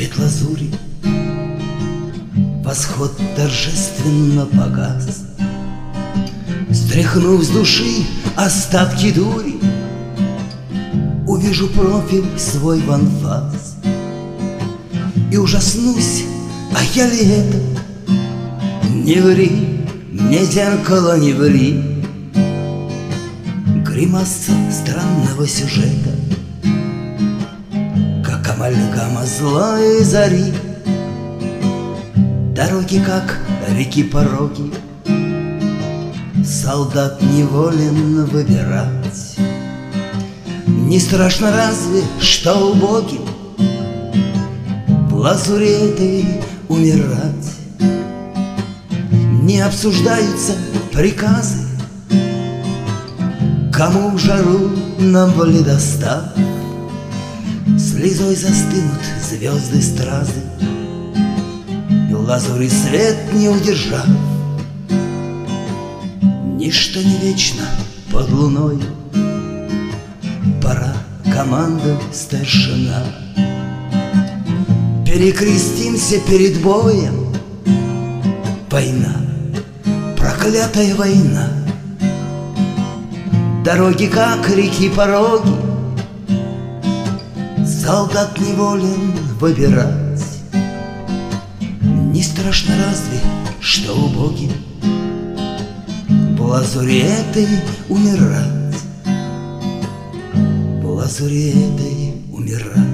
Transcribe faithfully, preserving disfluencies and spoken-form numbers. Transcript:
цвет лазури, восход торжественно погас. Стряхнув с души остатки дури, увижу профиль свой в анфас и ужаснусь, а я ли это? Не ври, мне зеркало, не ври. Гримаса странного сюжета, как амальгама злой зари. Дороги, как реки пороги, солдат неволен выбирать. Не страшно разве, что убогим в лазури этой умирать? Не обсуждаются приказы, кому в жару нам воли достав. Слезой застынут звезды стразы, и в лазури свет не удержав. Ничто не вечно под луной, пора команды старшина. Перекрестимся перед боем, война, проклятая война. Дороги, как реки пороги, солдат неволен выбирать. Не страшно разве, что убогим в лазури этой умирать, в лазури этой умирать.